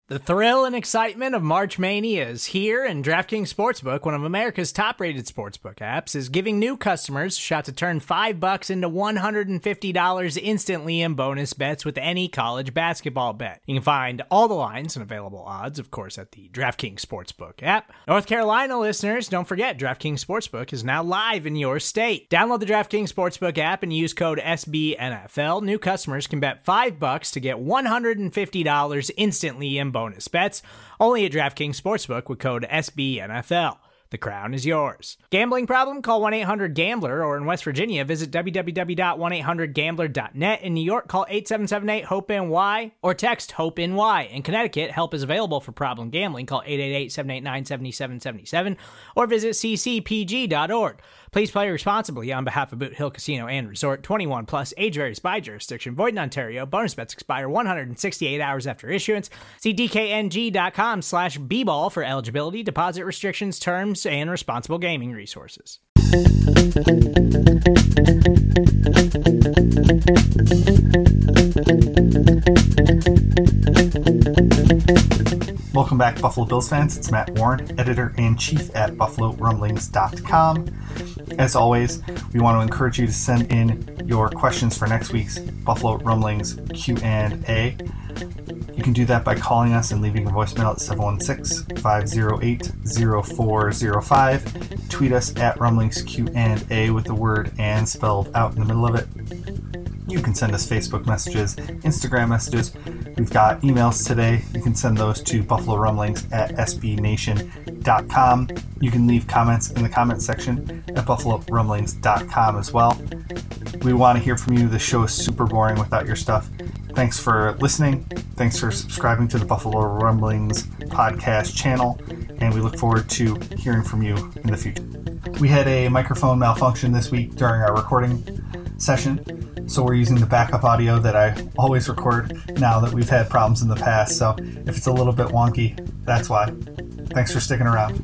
The thrill and excitement of March Mania is here, and DraftKings Sportsbook, one of America's top-rated sportsbook apps, is giving new customers a shot to turn $5 into $150 instantly in bonus bets with any college basketball bet. You can find all the lines and available odds, of course, at the DraftKings Sportsbook app. North Carolina listeners, don't forget, DraftKings Sportsbook is now live in your state. Download the DraftKings Sportsbook app and use code SBNFL. New customers can bet $5 to get $150 instantly in bonus bets, only at DraftKings Sportsbook with code SBNFL. The crown is yours. Gambling problem? Call 1-800-GAMBLER, or in West Virginia, visit www.1800gambler.net. In New York, call 877-8-HOPE-NY or text HOPE-NY. In Connecticut, help is available for problem gambling. Call 888-789-7777 or visit ccpg.org. Please play responsibly on behalf of Boot Hill Casino and Resort. 21 plus, age varies by jurisdiction. Void in Ontario. Bonus bets expire 168 hours after issuance. See dkng.com/bball for eligibility, deposit restrictions, terms, and responsible gaming resources. Welcome back, Buffalo Bills fans. It's Matt Warren, editor-in-chief at BuffaloRumblings.com. As always, we want to encourage you to send in your questions for next week's Buffalo Rumblings Q&A. You can do that by calling us and leaving a voicemail at 716-508-0405. Tweet us at RumblingsQ&A with the word "and" spelled out in the middle of it. You can send us Facebook messages, Instagram messages. We've got emails today. You can send those to buffalorumblings@sbnation.com. You can leave comments in the comment section at buffalorumblings.com as well. We want to hear from you. The show is super boring without your stuff. Thanks for listening. Thanks for subscribing to the Buffalo Rumblings podcast channel, and we look forward to hearing from you in the future. We had a microphone malfunction this week during our recording session, so we're using the backup audio that I always record now that we've had problems in the past. So if it's a little bit wonky, that's why. Thanks for sticking around.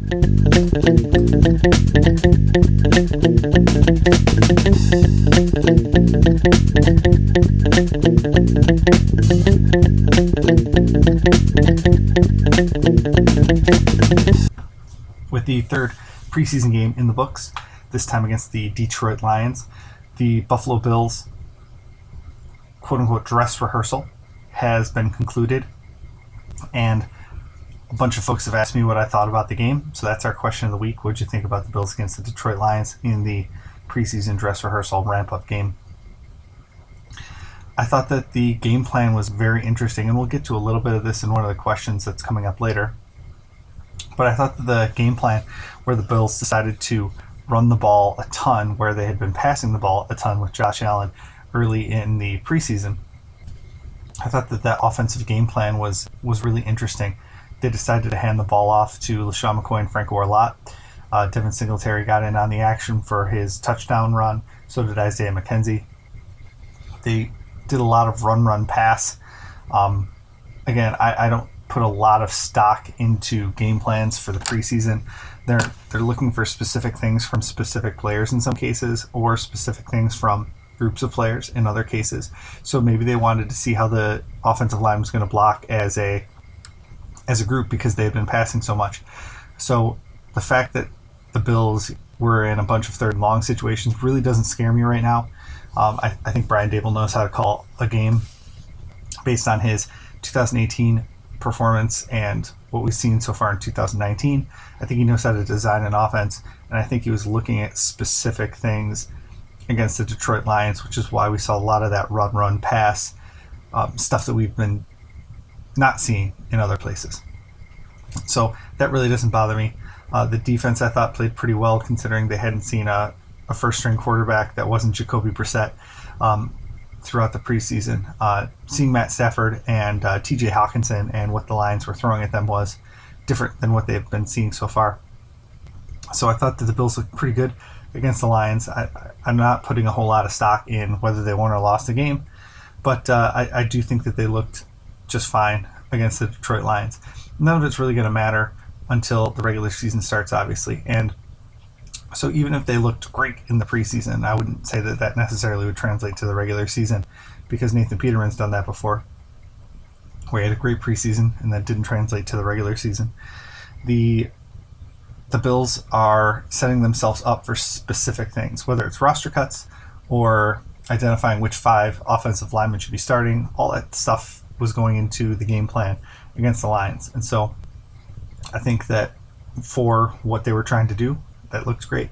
With the third preseason game in the books, this time against the Detroit Lions, the Buffalo Bills quote-unquote dress rehearsal has been concluded, and a bunch of folks have asked me what I thought about the game, so that's our question of the week. What did you think about the Bills against the Detroit Lions in the preseason dress rehearsal ramp-up game? I thought that the game plan was very interesting, and we'll get to a little bit of this in one of the questions that's coming up later. But I thought that the game plan where the Bills decided to run the ball a ton, where they had been passing the ball a ton with Josh Allen early in the preseason, I thought that that offensive game plan was really interesting. They decided to hand the ball off to LaShawn McCoy and Frank Orlott. Devin Singletary got in on the action for his touchdown run. So did Isaiah McKenzie. They did a lot of run-pass. Again, I don't put a lot of stock into game plans for the preseason. They're looking for specific things from specific players in some cases, or specific things from groups of players in other cases. So maybe they wanted to see how the offensive line was going to block as a group because they had been passing so much. So the fact that the Bills were in a bunch of third and long situations really doesn't scare me right now. I think Brian Daboll knows how to call a game based on his 2018 performance and what we've seen so far in 2019. I think he knows how to design an offense, and I think he was looking at specific things against the Detroit Lions, which is why we saw a lot of that run pass stuff that we've been not seeing in other places. So that really doesn't bother me. The defense, I thought, played pretty well, considering they hadn't seen a first-string quarterback that wasn't Jacoby Brissett throughout the preseason. Seeing Matt Stafford and TJ Hawkinson and what the Lions were throwing at them was different than what they've been seeing so far. So I thought that the Bills looked pretty good against the Lions. I'm not putting a whole lot of stock in whether they won or lost the game, but I do think that they looked just fine against the Detroit Lions. None of it's really going to matter until the regular season starts, obviously. And so even if they looked great in the preseason, I wouldn't say that that necessarily would translate to the regular season, because Nathan Peterman's done that before. where he had a great preseason and that didn't translate to the regular season. The Bills are setting themselves up for specific things, whether it's roster cuts or identifying which 5 offensive linemen should be starting. All that stuff was going into the game plan against the Lions. And so I think that for what they were trying to do, that looks great.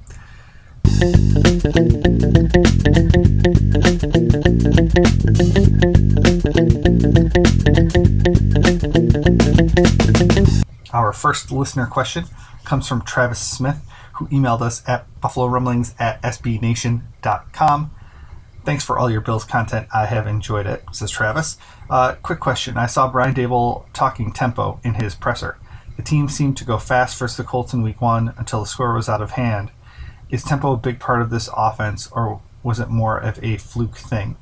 Our first listener question comes from Travis Smith, who emailed us at buffalorumblings@sbnation.com. Thanks for all your Bills content. I have enjoyed it, says Travis. Quick question. I saw Brian Daboll talking tempo in his presser. The team seemed to go fast versus the Colts in week 1 until the score was out of hand. Is tempo a big part of this offense, or was it more of a fluke thing?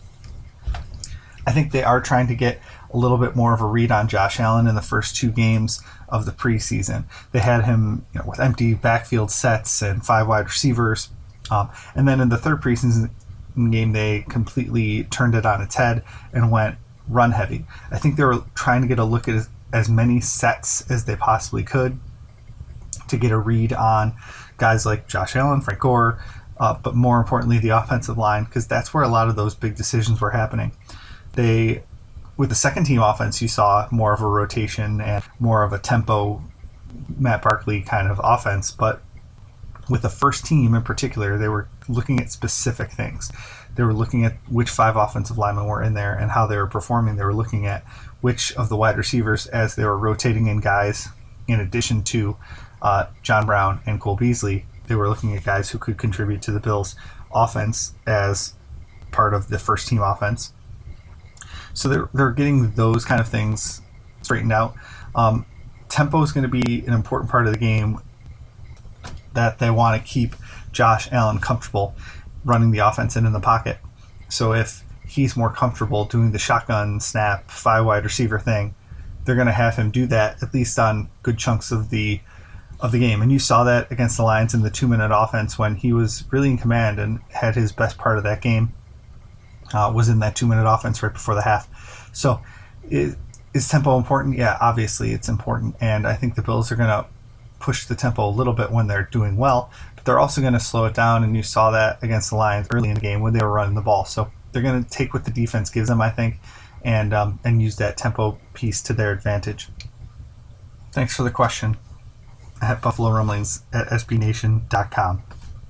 I think they are trying to get a little bit more of a read on Josh Allen in the first 2 games of the preseason. They had him with empty backfield sets and 5 wide receivers. And then in the third preseason game, they completely turned it on its head and went run heavy. I think they were trying to get a look at as many sets as they possibly could to get a read on guys like Josh Allen, Frank Gore, but more importantly, the offensive line, because that's where a lot of those big decisions were happening. With the second team offense, you saw more of a rotation and more of a tempo Matt Barkley kind of offense, but with the first team in particular, they were looking at specific things. They were looking at which 5 offensive linemen were in there and how they were performing. They were looking at which of the wide receivers, as they were rotating in guys in addition to John Brown and Cole Beasley, they were looking at guys who could contribute to the Bills' offense as part of the first team offense. So they're getting those kind of things straightened out. Tempo is going to be an important part of the game that they want to keep Josh Allen comfortable running the offense in the pocket. So if he's more comfortable doing the shotgun snap 5 wide receiver thing, they're going to have him do that at least on good chunks of the game. And you saw that against the Lions in the 2-minute offense when he was really in command and had his best part of that game was in that 2-minute offense right before the half. So is tempo important? Yeah, obviously it's important. And I think the Bills are going to push the tempo a little bit when they're doing well, but they're also going to slow it down. And you saw that against the Lions early in the game when they were running the ball. So they're going to take what the defense gives them, I think, and use that tempo piece to their advantage. Thanks for the question at buffalorumblings@sbnation.com.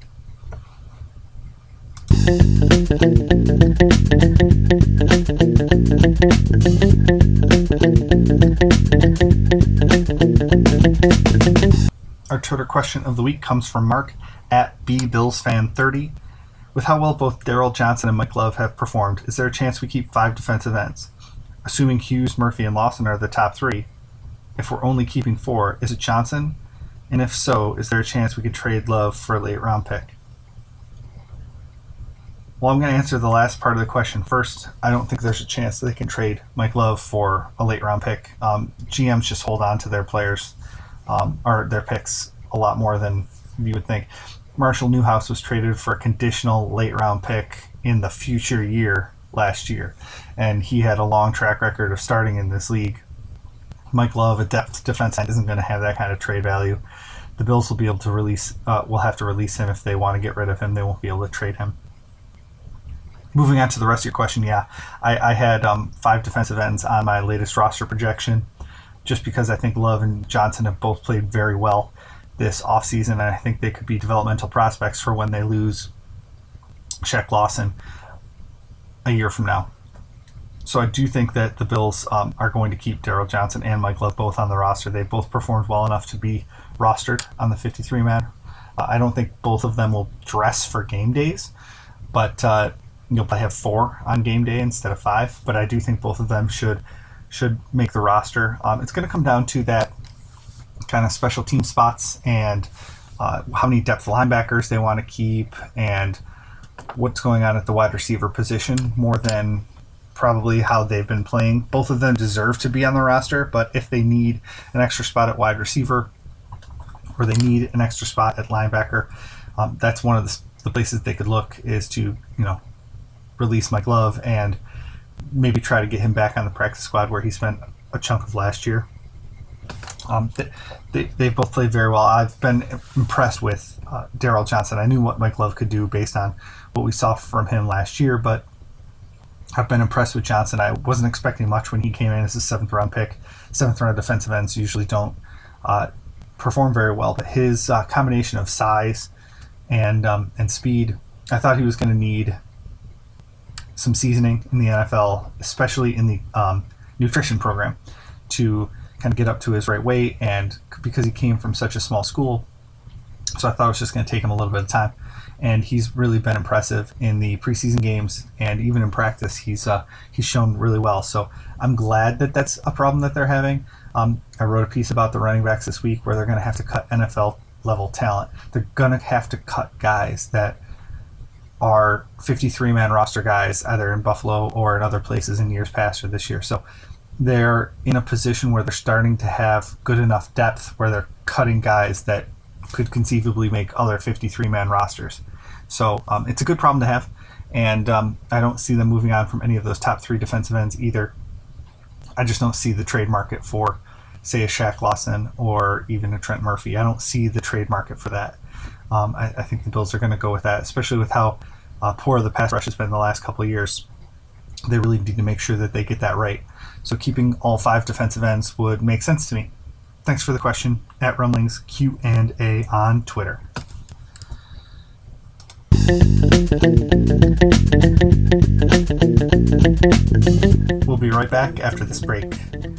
Our Twitter question of the week comes from Mark at BBillsFan30. With how well both Daryl Johnson and Mike Love have performed, is there a chance we keep 5 defensive ends? Assuming Hughes, Murphy, and Lawson are the top 3, if we're only keeping 4, is it Johnson? And if so, is there a chance we could trade Love for a late round pick? Well, I'm going to answer the last part of the question first. I don't think there's a chance that they can trade Mike Love for a late round pick. GMs just hold on to their players or their picks a lot more than you would think. Marshall Newhouse was traded for a conditional late round pick in the future year last year, and he had a long track record of starting in this league. Mike Love, a depth defense end, isn't going to have that kind of trade value. The Bills will be able to will have to release him if they want to get rid of him. They won't be able to trade him. Moving on to the rest of your question, yeah, I had 5 defensive ends on my latest roster projection, just because I think Love and Johnson have both played very well this offseason, and I think they could be developmental prospects for when they lose Shaq Lawson a year from now. So I do think that the Bills are going to keep Daryl Johnson and Mike Love both on the roster. They both performed well enough to be rostered on the 53-man. I don't think both of them will dress for game days, but you'll probably have 4 on game day instead of 5. But I do think both of them should make the roster. It's going to come down to that kind of special team spots and how many depth linebackers they want to keep and what's going on at the wide receiver position more than probably how they've been playing. Both of them deserve to be on the roster, but if they need an extra spot at wide receiver or they need an extra spot at linebacker, that's one of the places they could look is to release Mike Love and maybe try to get him back on the practice squad where he spent a chunk of last year. They both played very well. I've been impressed with Darrell Johnson. I knew what Mike Love could do based on what we saw from him last year, but I've been impressed with Johnson. I wasn't expecting much when he came in as a 7th round pick. 7th round defensive ends usually don't perform very well, but his combination of size and speed, I thought he was going to need some seasoning in the NFL, especially in the nutrition program, to kind of get up to his right weight, and because he came from such a small school, so I thought it was just going to take him a little bit of time. And he's really been impressive in the preseason games, and even in practice, he's shown really well. So I'm glad that that's a problem that they're having. I wrote a piece about the running backs this week where they're going to have to cut NFL level talent. They're going to have to cut guys that are 53-man roster guys, either in Buffalo or in other places in years past or this year. So they're in a position where they're starting to have good enough depth where they're cutting guys that could conceivably make other 53-man rosters. So it's a good problem to have, and I don't see them moving on from any of those top 3 defensive ends either. I just don't see the trade market for, say, a Shaq Lawson or even a Trent Murphy. I don't see the trade market for that. I think the Bills are going to go with that, especially with how poor the pass rush has been the last couple of years. They really need to make sure that they get that right. So keeping all 5 defensive ends would make sense to me. Thanks for the question. At Rumblings Q&A on Twitter. We'll be right back after this break.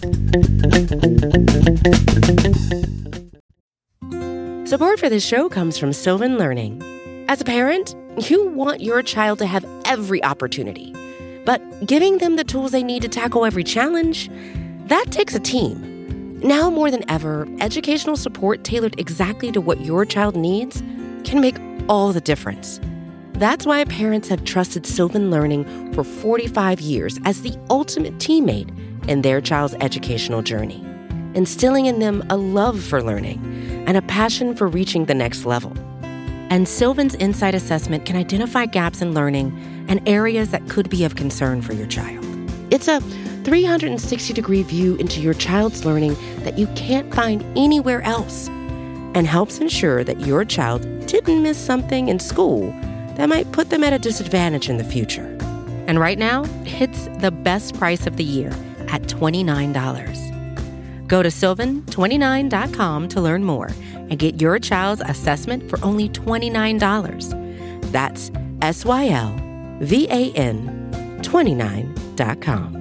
Support for this show comes from Sylvan Learning. As a parent, you want your child to have every opportunity, but giving them the tools they need to tackle every challenge, that takes a team. Now more than ever, educational support tailored exactly to what your child needs can make all the difference. That's why parents have trusted Sylvan Learning for 45 years as the ultimate teammate in their child's educational journey, instilling in them a love for learning and a passion for reaching the next level. And Sylvan's Insight Assessment can identify gaps in learning and areas that could be of concern for your child. It's a 360-degree view into your child's learning that you can't find anywhere else, and helps ensure that your child didn't miss something in school that might put them at a disadvantage in the future. And right now, it's the best price of the year at $29. Go to sylvan29.com to learn more and get your child's assessment for only $29. That's SYLVAN 29.com.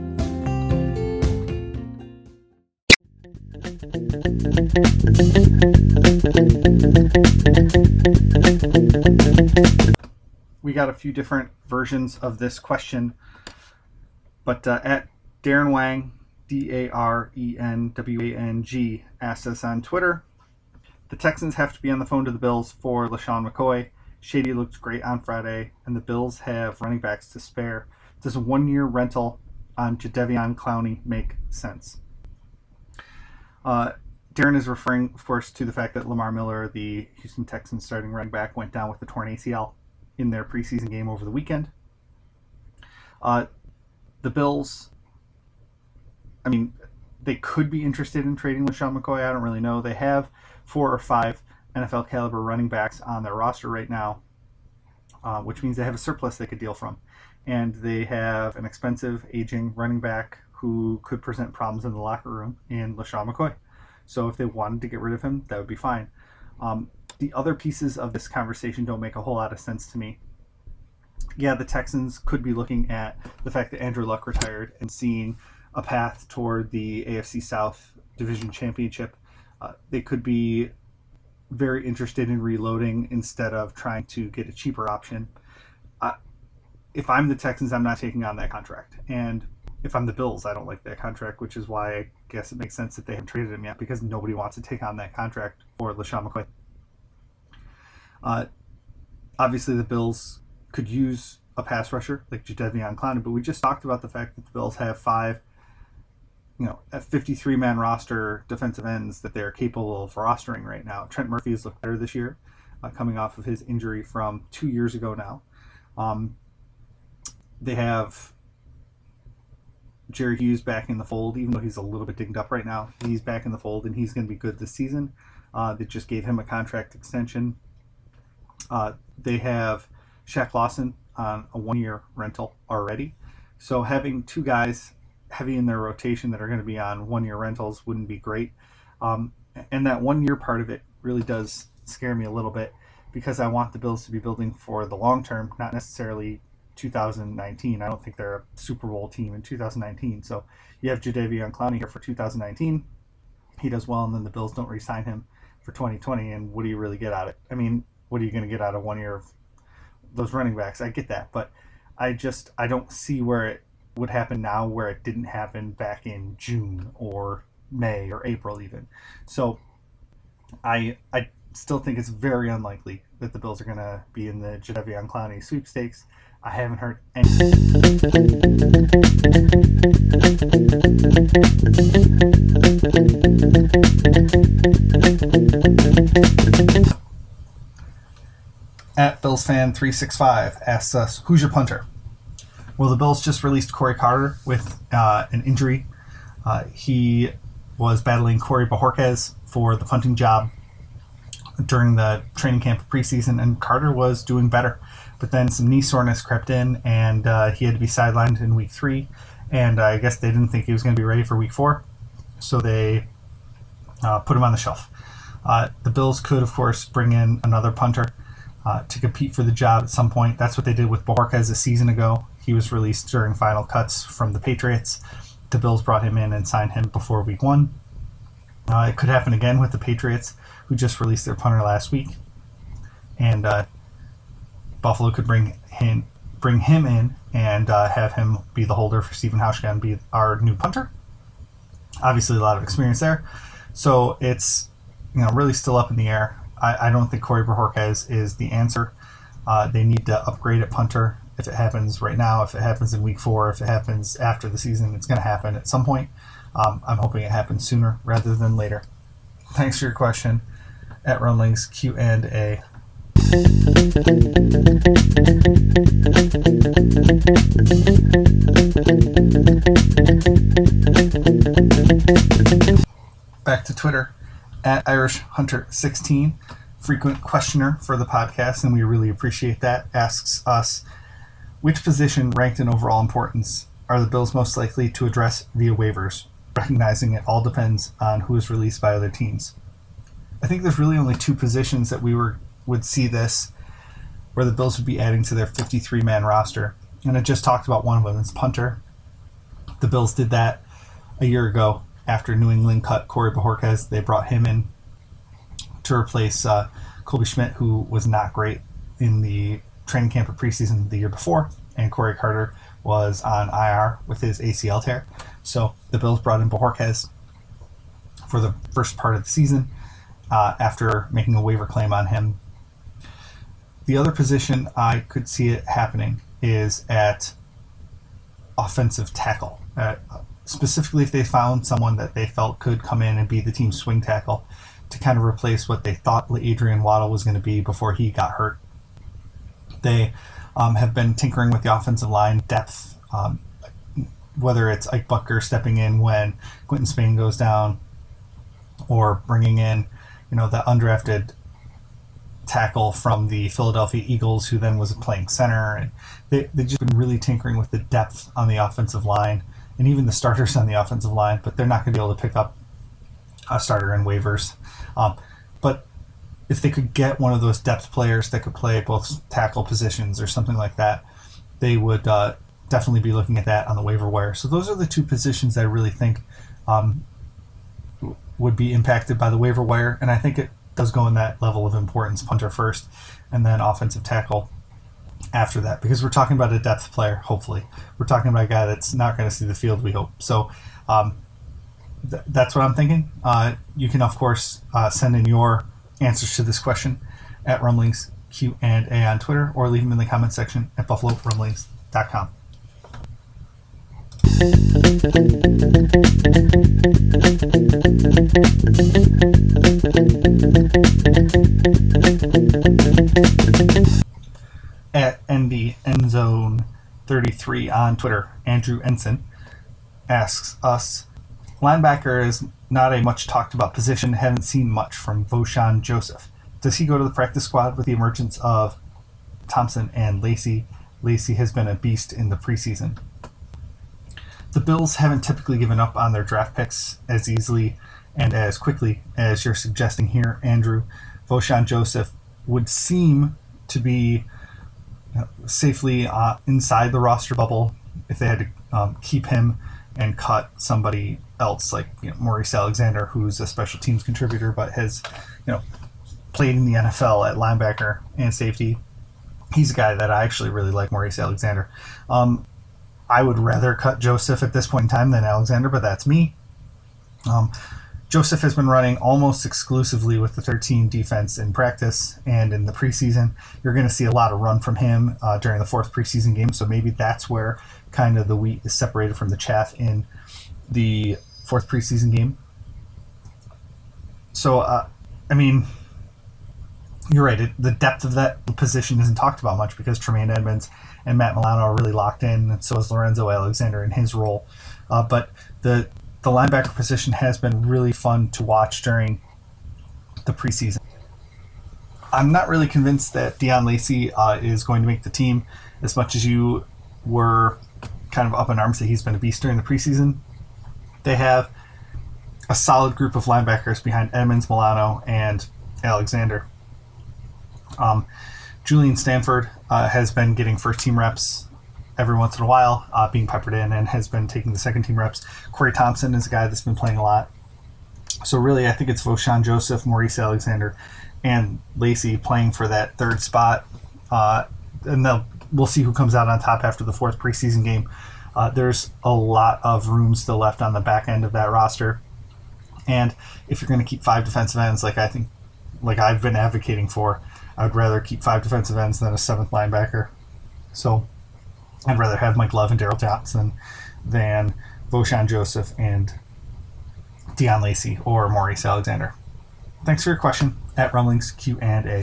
We got a few different versions of this question, but at Darren Wang, DARENWANG, asked us on Twitter, the Texans have to be on the phone to the Bills for LaShawn McCoy. Shady looked great on Friday, and the Bills have running backs to spare. Does a 1-year rental on Jadeveon Clowney make sense? Darren is referring, of course, to the fact that Lamar Miller, the Houston Texans starting running back, went down with the torn ACL in their preseason game over the weekend. The Bills, I mean, they could be interested in trading LaShawn McCoy. I don't really know. They have 4 or 5 NFL caliber running backs on their roster right now, which means they have a surplus they could deal from. And they have an expensive, aging running back who could present problems in the locker room in LaShawn McCoy. So if they wanted to get rid of him, that would be fine. The other pieces of this conversation don't make a whole lot of sense to me. Yeah, the Texans could be looking at the fact that Andrew Luck retired and seeing a path toward the AFC South Division Championship. They could be very interested in reloading instead of trying to get a cheaper option. If I'm the Texans, I'm not taking on that contract. And if I'm the Bills, I don't like that contract, which is why I guess it makes sense that they haven't traded him yet, because nobody wants to take on that contract for LaShawn McCoy. Obviously, the Bills could use a pass rusher like Jadeveon Clowney, but we just talked about the fact that the Bills have 5, a 53-man roster defensive ends that they're capable of rostering right now. Trent Murphy has looked better this year, coming off of his injury from 2 years ago now. They have Jerry Hughes back in the fold, even though he's a little bit dinged up right now. He's back in the fold, and he's going to be good this season. They just gave him a contract extension. They have Shaq Lawson on a 1-year rental already. So having two guys heavy in their rotation that are going to be on 1-year rentals wouldn't be great. And that 1-year part of it really does scare me a little bit, because I want the Bills to be building for the long term, not necessarily 2019. I don't think they're a Super Bowl team in 2019. So you have Jadeveon Clowney here for 2019. He does well, and then the Bills don't re-sign him for 2020. And what do you really get out of it? I mean, what are you going to get out of 1 year of those running backs? I get that, but I don't see where it would happen now where it didn't happen back in June or May or April even. So I still think it's very unlikely that the Bills are going to be in the Jadeveon Clowney sweepstakes. I haven't heard anything. At BillsFan365 asks us, who's your punter? Well, the Bills just released Corey Carter with an injury. He was battling Corey Bojorquez for the punting job during the training camp preseason, and Carter was doing better. But then some knee soreness crept in, and he had to be sidelined in week 3. And I guess they didn't think he was going to be ready for week 4, so they put him on the shelf. The Bills could, of course, bring in another punter to compete for the job at some point. That's what they did with Bojorquez a season ago. He was released during final cuts from the Patriots. The Bills brought him in and signed him before week 1. It could happen again with the Patriots, who just released their punter last week. And Buffalo could bring him in and have him be the holder for Stephen Hauschka and be our new punter. Obviously, a lot of experience there. So it's really still up in the air. I don't think Corey Bojorquez is the answer. They need to upgrade at punter. If it happens right now, if it happens in week 4, if it happens after the season, it's going to happen at some point. I'm hoping it happens sooner rather than later. Thanks for your question. At Rumblings Q&A. Back to Twitter. At IrishHunter16, frequent questioner for the podcast, and we really appreciate that, asks us, which position ranked in overall importance are the Bills most likely to address via waivers, recognizing it all depends on who is released by other teams? I think there's really only 2 positions that we would see this, where the Bills would be adding to their 53-man roster, and I just talked about one of them. It's punter. The Bills did that a year ago. After New England cut Corey Bojorquez, they brought him in to replace Colby Schmidt, who was not great in the training camp of preseason the year before, and Corey Carter was on IR with his ACL tear. So the Bills brought in Bojorquez for the first part of the season after making a waiver claim on him. The other position I could see it happening is at offensive tackle. Specifically, if they found someone that they felt could come in and be the team's swing tackle to kind of replace what they thought Adrian Waddle was going to be before he got hurt. They have been tinkering with the offensive line depth, whether it's Ike Butker stepping in when Quentin Spain goes down, or bringing in, the undrafted tackle from the Philadelphia Eagles, who then was playing center. And they've just been really tinkering with the depth on the offensive line, and even the starters on the offensive line, but they're not going to be able to pick up a starter in waivers. But if they could get one of those depth players that could play both tackle positions or something like that, they would definitely be looking at that on the waiver wire. So those are the 2 positions that I really think would be impacted by the waiver wire, and I think it does go in that level of importance, punter first, and then offensive tackle after that, because we're talking about a depth player, hopefully. We're talking about a guy that's not going to see the field, we hope. So that's what I'm thinking. You can, of course, send in your answers to this question at Rumblings Q&A on Twitter, or leave them in the comment section at BuffaloRumblings.com. At ND Endzone 33 on Twitter, Andrew Ensign asks us, linebacker is not a much talked about position. Haven't seen much from Vosean Joseph. Does he go to the practice squad with the emergence of Thompson and Lacy? Lacy has been a beast in the preseason. The Bills haven't typically given up on their draft picks as easily and as quickly as you're suggesting here, Andrew. Vosean Joseph would seem to be safely inside the roster bubble if they had to keep him and cut somebody else like Maurice Alexander, who's a special teams contributor but has played in the NFL at linebacker and safety. He's a guy that I actually really like, Maurice Alexander. I would rather cut Joseph at this point in time than Alexander, but that's me. Joseph has been running almost exclusively with the 13 defense in practice and in the preseason. You're going to see a lot of run from him during the fourth preseason game, so maybe that's where kind of the wheat is separated from the chaff in the fourth preseason game. So, you're right. The depth of that position isn't talked about much because Tremaine Edmunds and Matt Milano are really locked in, and so is Lorenzo Alexander in his role. But the linebacker position has been really fun to watch during the preseason. I'm not really convinced that Deon Lacy is going to make the team as much as you were kind of up in arms that he's been a beast during the preseason. They have a solid group of linebackers behind Edmunds, Milano, and Alexander. Julian Stanford has been getting first-team reps every once in a while, being peppered in, and has been taking the second-team reps. Corey Thompson is a guy that's been playing a lot. So really, I think it's Vosean Joseph, Maurice Alexander, and Lacy playing for that third spot. And we'll see who comes out on top after the fourth preseason game. There's a lot of room still left on the back end of that roster. And if you're going to keep 5 defensive ends, like I've been advocating for, I would rather keep 5 defensive ends than a 7th linebacker. So I'd rather have Mike Love and Daryl Johnson than Vosean Joseph and Deon Lacy or Maurice Alexander. Thanks for your question at Rumblings Q&A.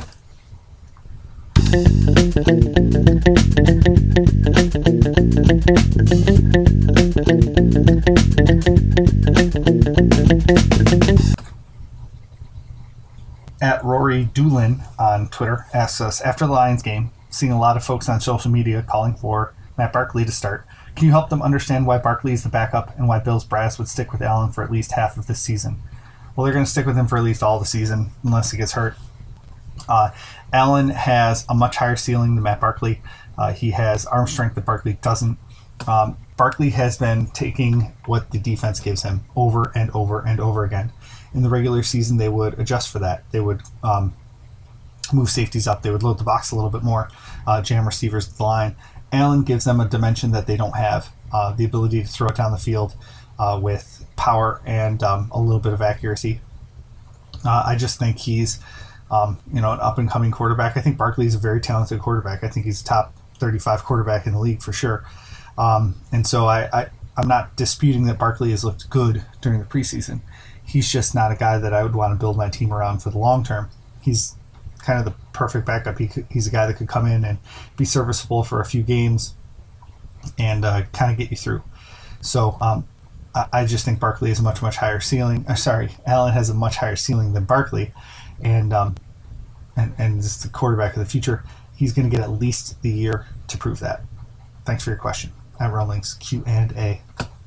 At Rory Doolin on Twitter asks us, after the Lions game, seeing a lot of folks on social media calling for Matt Barkley to start. Can you help them understand why Barkley is the backup and why Bills brass would stick with Allen for at least half of this season? Well, they're going to stick with him for at least all the season unless he gets hurt. Allen has a much higher ceiling than Matt Barkley. He has arm strength that Barkley doesn't. Barkley has been taking what the defense gives him over and over and over again. In the regular season, they would adjust for that. They would move safeties up. They would load the box a little bit more, jam receivers at the line. Allen gives them a dimension that they don't have, the ability to throw it down the field with power and a little bit of accuracy. I just think he's an up-and-coming quarterback. I think Barkley is a very talented quarterback. I think he's a top 35 quarterback in the league for sure. And so I'm not disputing that Barkley has looked good during the preseason. He's just not a guy that I would want to build my team around for the long term. He's kind of the perfect backup. He's a guy that could come in and be serviceable for a few games and kind of get you through. So I just think Barkley has a much higher ceiling. Allen has a much higher ceiling than Barkley, and is the quarterback of the future. He's going to get at least the year to prove that. Thanks for your question. At Rumblings Q&A.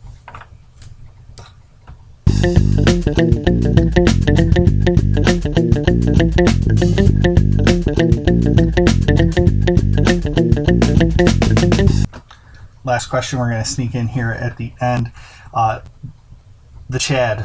Last question we're going to sneak in here at the end. The Chad,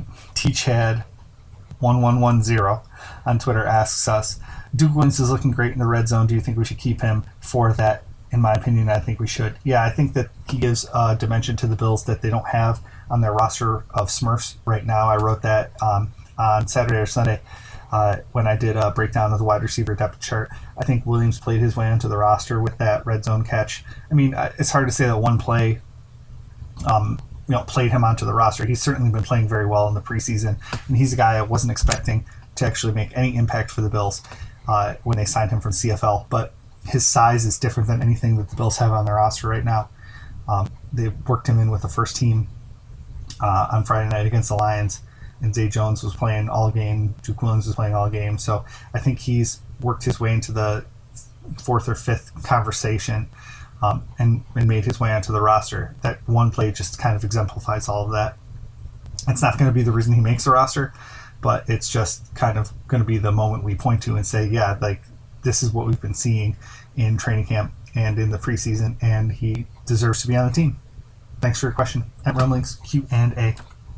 T-Chad1110 on Twitter asks us, Duke Wins is looking great in the red zone. Do you think we should keep him for that? In my opinion, I think we should. Yeah, I think that he gives a dimension to the Bills that they don't have on their roster of Smurfs right now. I wrote that on Saturday or Sunday when I did a breakdown of the wide receiver depth chart. I think Williams played his way into the roster with that red zone catch. I mean, it's hard to say that one play played him onto the roster. He's certainly been playing very well in the preseason, and he's a guy I wasn't expecting to actually make any impact for the Bills when they signed him from CFL. But his size is different than anything that the Bills have on their roster right now. They worked him in with the first team on Friday night against the Lions, and Zay Jones was playing all game. Duke Williams was playing all game. So I think he's worked his way into the fourth or fifth conversation and made his way onto the roster. That one play just kind of exemplifies all of that. It's not going to be the reason he makes the roster, but it's just kind of going to be the moment we point to and say, yeah, like this is what we've been seeing in training camp and in the preseason, and he deserves to be on the team. Thanks for your question at Rumblings Q&A.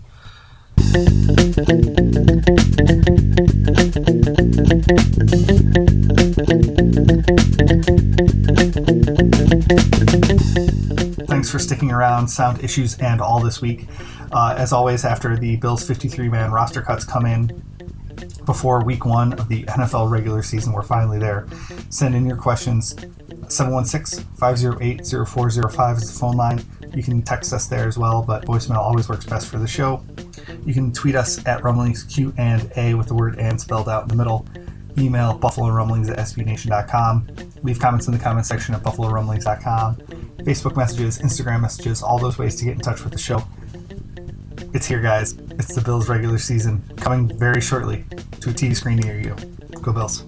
Thanks for sticking around. Sound issues and all this week. As always, after the Bills 53-man roster cuts come in before week 1 of the NFL regular season, we're finally there. Send in your questions. 716-508-0405 is the phone line. You can text us there as well, but voicemail always works best for the show. You can tweet us at Rumblings Q&A with the word "and" spelled out in the middle. Email buffalorumblings@sbnation.com. Leave comments in the comment section at buffalorumblings.com. Facebook messages, Instagram messages, all those ways to get in touch with the show. It's here, guys. It's the Bills regular season, coming very shortly to a TV screen near you. Go Bills.